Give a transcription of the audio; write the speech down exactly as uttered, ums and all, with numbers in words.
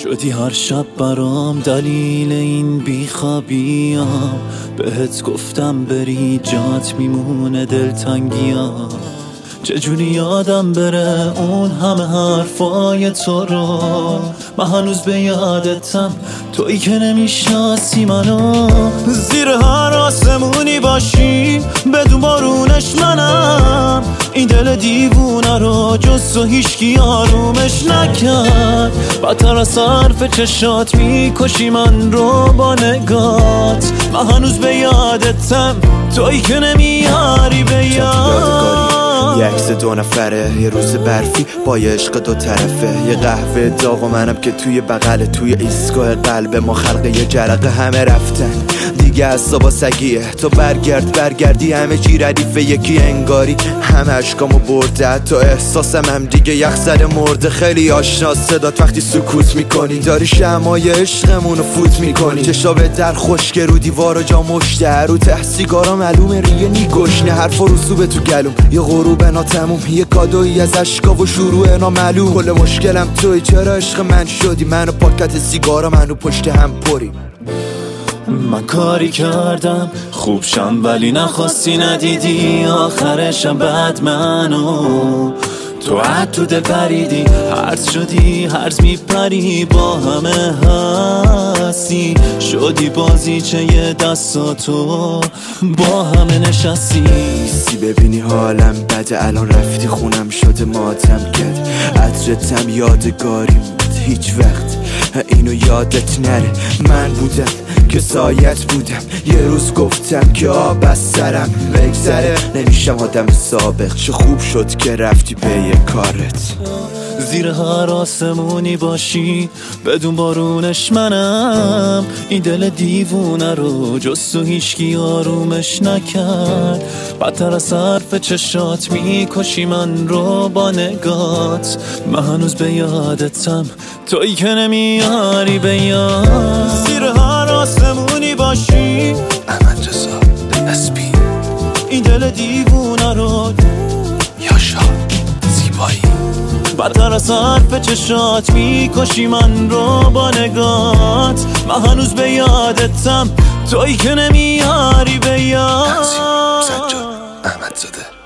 شدی هر شب برام دلیل این بیخوابیام. بهت گفتم بری جات میمونه دلتنگیام. چجوری یادم بره اون همه حرفای تو رو. من هنوز به یادتم، تویی که نمیشناسی منو. زیر هر آسمونی باشی بدون بارونش منم. این دل دیوونه رو جز تو هیچکی آرومش نکرد. بدتر از حرف چشات میکشی من رو با نگات. من هنوز به یادتم، تویی که نمیاری به یاد. یه عکس دو نفره، یه روز برفی با یه عشق دو طرفه. یه قهوه داغ و منم که توی بغل، توی ایستگاه قلب ما خلق یه جرقه همه رفتن دیگه. عصابا سگیه تو برگرد برگردی همه چی ردیفه یکی انگاری. همه عشقامو برده تو احساسم هم دیگه یخ زده مرده. خیلی آشنا صدات وقتی سکوت میکنی، داری شمعای عشقمونو فوت میکنی. چشا به در خشک رو دیوار و جا مشته، رو ته سیگارا معلومه ریه نیگشنه. حرف و رسوبه تو گلوم یه غروب ناتموم، یه کادویی از عشقا و شروع نامعلوم. کل مشکلم توی چرا عشق من شدی، منو پاکت سیگارا منو پشت هم پری. من کاری کردم خوب شم ولی نخواستی ندیدی. آخرشم بعد منو تو حد تو دل پریدی. هرز شدی هرز میپری با همه هستی. شدی بازیچه یه دستاتو با همه نشستی. سی ببینی حالم بده الان رفتی خونم شده ماتم کرد. عطرتم یادگاری بود هیچ وقت اینو یادت نره. من بودم که سایت بودم، یه روز گفتم که آب از سرم بگذره. نمیشم آدم سابق، چه خوب شد که رفتی به یه کارت. زیر هر آسمونی باشی بدون بارونش منم. این دل دیوونه رو جز تو هیچکی آرومش نکرد. بدتر از حرف چشات میکشی من رو با نگات. من هنوز به یادتم، تویی که نمیاری به یاد. زیر هر آسمونی باشی احمد رضا اسپی. این دل دیوونه رو یاشا زیبایی. بدتر از حرف چشات میکشی من رو با نگات. من هنوز به یادتم، تویی که نمیاری به یاد. تنظیم سجاد احمدزاده.